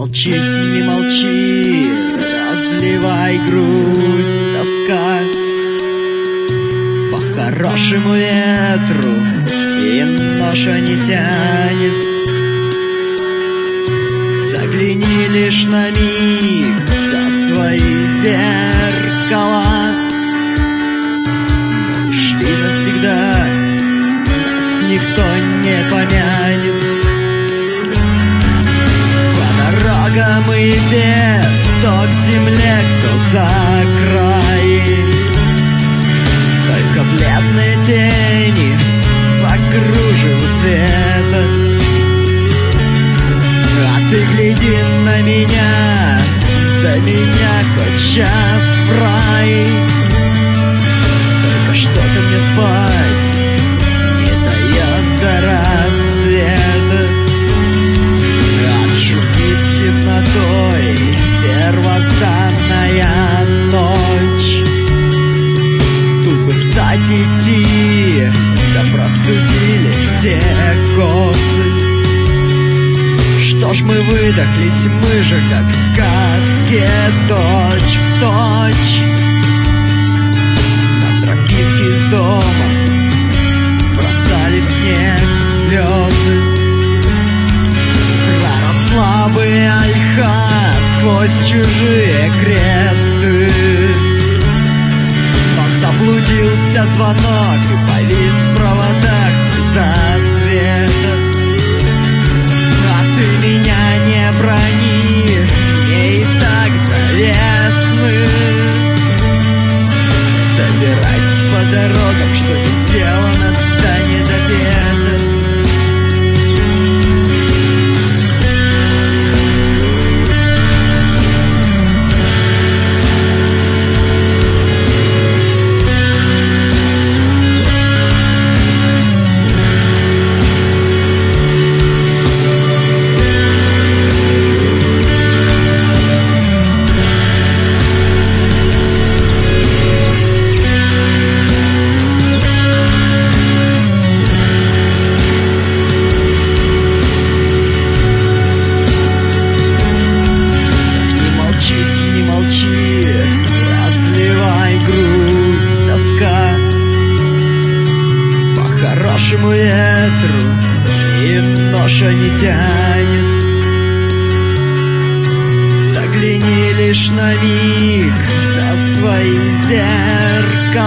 молчи, не молчи, разливай грусть, тоска по хорошему ветру, и ноша не тянет. Загляни лишь на миг за свои зеркала. Мы ушли навсегда, нас никто не помянет. По дорогам и без, кто к земле, кто за край. Только бледные тени по кружеву света. А ты гляди на меня, да меня хоть сейчас в рай. Только что-то мне спать не дает до рассвета. Отшумит темнотой первозданная ночь. Тут бы встать идти, да простудили все косы. Что ж мы выдохлись, мы же как в сказке, точь в точь. На тропинке из дома бросали в снег слезы. Слабые ольха сквозь чужие кресты. Но заблудился звонок и повис в проводах без ответа. Меня не брони, мне и так до весны. Собирать по дорогам, что не сделано, да не до беды. Хорошему ветру и ноша не тянет. Загляни лишь на миг за свои зеркала.